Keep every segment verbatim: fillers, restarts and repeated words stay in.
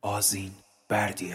آذین بردیا.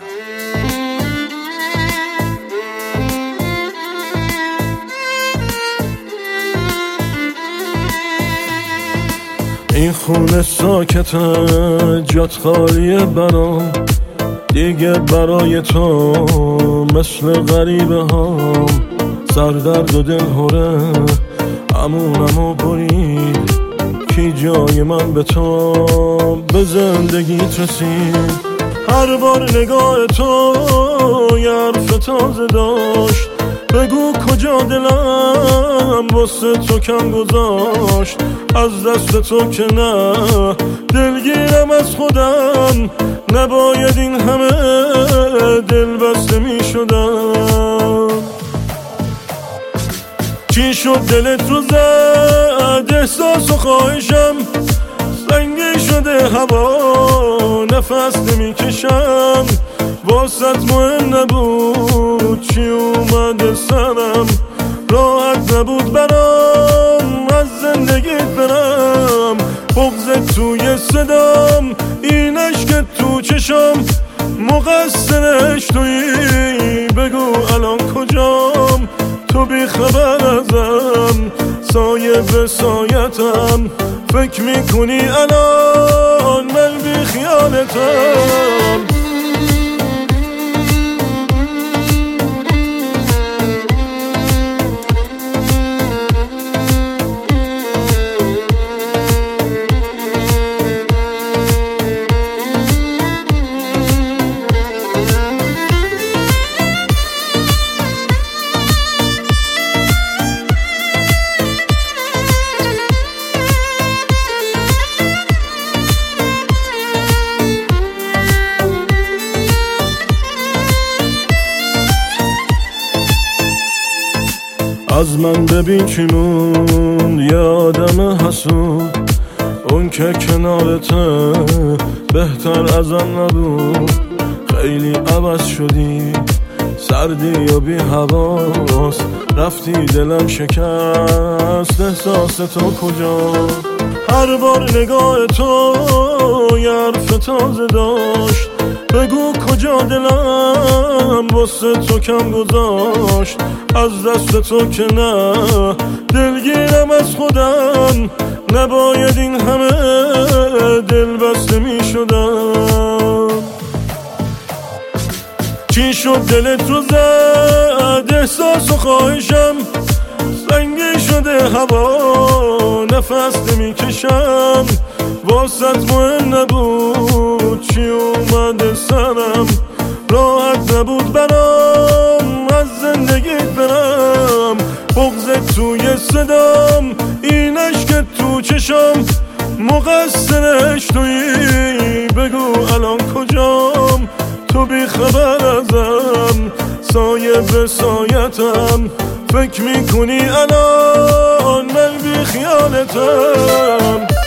این خونه ساکته جات خالیه برام، دیگه برای تو مثل غریبه هم سردرد و دلهوره امونمو برید. کی جای من به تو به زندگیت رسید؟ هر بار نگاه تو یه حرف تازه داشت، بگو کجا دلم واسه تو کم گذاشت. از دست تو که نه دلگیرم از خودم، نباید این همه دل بسته می شدم. چی شد دلت رو زد احساس و خواهشم، سنگی شده هوا نفس نمی کشم. واسط مهم نبود چی اومده سرم، راحت نبود برام از زندگیت برم. بغضت توی صدام، این عشق تو چشم، مقصرش تویی بگو الان کجام. تو بی خبر ازم، سایه به سایتم، فکر میکنی الان من بی خیالتم. از من ببین چی موند یه آدم حسود، اون که کنارته بهتر ازم نبود. خیلی عوض شدی، سردی و بی حواس، رفتی دلم شکست. احساس تو کجا؟ هر بار نگاه تو یه حرف تازه داشت، بگو کجا دلم واسه تو کم گذاشت. از دست تو که نه دلگیرم از خودم، نباید این همه دل بسته می شدم. چی شد دلت رو زد احساس و خواهشم، سنگی شده هوا نفس نمی کشم. واسط مهم نبود چی اومده سرم، راحت نبود برام از زندگیت برم. بغضت توی صدام، این عشق تو چشم، مقصرش تویی بگو الان کجام. تو بی خبر ازم، سایه به سایتم، فکر میکنی الان من بی خیالتم.